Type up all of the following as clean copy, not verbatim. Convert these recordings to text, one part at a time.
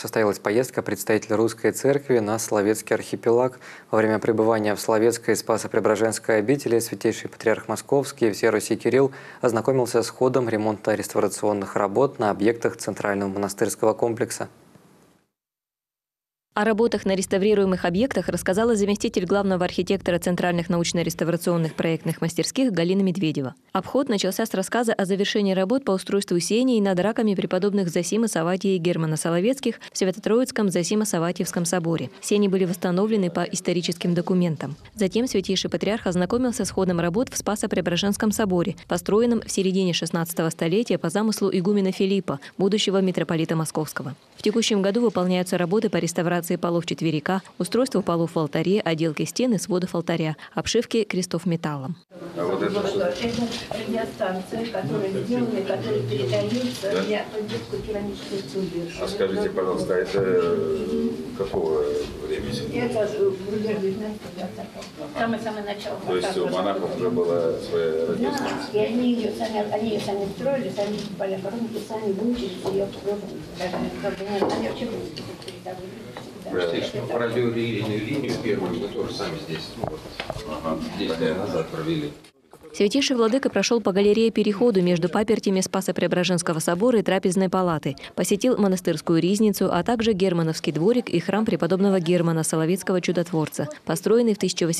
состоялась поездка представителей Русской Церкви на Соловецкий архипелаг. Во время пребывания в Соловецкой Спасо-Преображенской обители Святейший Патриарх Московский всея Руси Кирилл ознакомился с ходом ремонта реставрационных работ на объектах Центрального монастырского комплекса. О работах на реставрируемых объектах рассказала заместитель главного архитектора Центральных научно-реставрационных проектных мастерских Галина Медведева. Обход начался с рассказа о завершении работ по устройству сеней над раками преподобных Зосима Савватия и Германа Соловецких в Свято-Троицком Зосимо-Савватиевском соборе. Сени были восстановлены по историческим документам. Затем Святейший Патриарх ознакомился с ходом работ в Спасо-Преображенском соборе, построенном в середине XVI столетия по замыслу игумена Филиппа, будущего митрополита Московского. В текущем году выполняются работы по реставрации полов четверика, устройству полов в алтаре, отделке стен и сводов алтаря, обшивки крестов металлом. А вот это радиостанция, которую сделали, которая передается для поддержки керамической цубьи. А скажите, пожалуйста, это какого времени? Это самое начало. То есть у монахов уже была своя радиостанция? Да, и они ее сами строили, сами покупали оборудование, сами выучились ее они вообще радиолинейную линию первую мы тоже сами здесь, 10 лет назад провели. Святейший владыка прошел по галерее-переходу между папертями Спасо-Преображенского собора и трапезной палаты, посетил монастырскую ризницу, а также Германовский дворик и храм преподобного Германа Соловецкого чудотворца, построенный в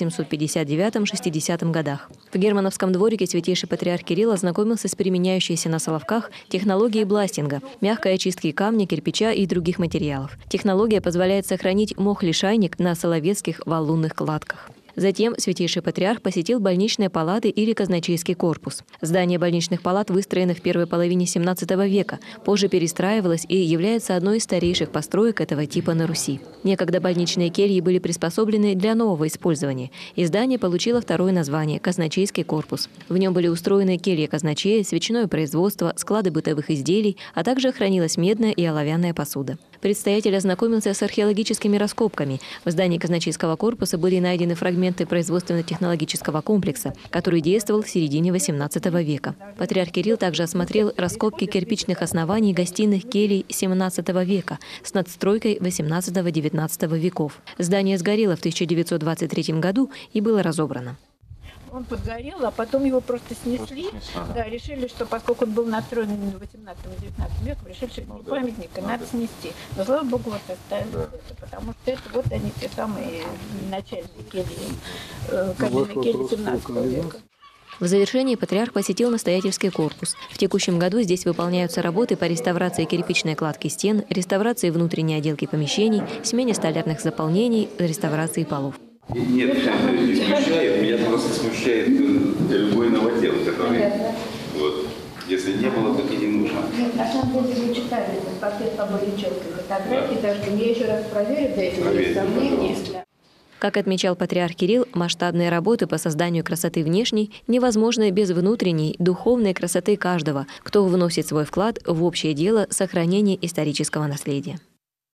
1859-60 годах. В Германовском дворике Святейший Патриарх Кирилл ознакомился с применяющейся на Соловках технологией бластинга, мягкой очистки камня, кирпича и других материалов. Технология позволяет сохранить мох-лишайник на соловецких валунных кладках. Затем Святейший Патриарх посетил больничные палаты или казначейский корпус. Здание больничных палат выстроено в первой половине XVII века, позже перестраивалось и является одной из старейших построек этого типа на Руси. Некогда больничные кельи были приспособлены для нового использования, и здание получило второе название – казначейский корпус. В нем были устроены кельи казначея, свечное производство, склады бытовых изделий, а также хранилась медная и оловянная посуда. Предстоятель ознакомился с археологическими раскопками. В здании казначейского корпуса были найдены фрагменты производственно-технологического комплекса, который действовал в середине XVIII века. Патриарх Кирилл также осмотрел раскопки кирпичных оснований гостиных келий XVII века с надстройкой XVIII-XIX веков. Здание сгорело в 1923 году и было разобрано. Он подгорел, а потом его просто снесли. Да, решили, что поскольку он был настроен именно в 18-19 веком, решили, что это не памятник, и надо снести. Но, слава богу, вот оставили это, потому что это вот они те самые начальные кельи, каменные кельи 17 века. В завершении патриарх посетил настоятельский корпус. В текущем году здесь выполняются работы по реставрации кирпичной кладки стен, реставрации внутренней отделки помещений, смене столярных заполнений, реставрации полов. Нет, не смущает, меня просто смущает любой новодел, который, вот, если не было, так и не нужно. Нет, на самом деле вы читали этот пакет по более четкой фотографии, так что я еще раз проверю, да, эти сомнения. Как отмечал патриарх Кирилл, масштабные работы по созданию красоты внешней невозможны без внутренней, духовной красоты каждого, кто вносит свой вклад в общее дело сохранения исторического наследия.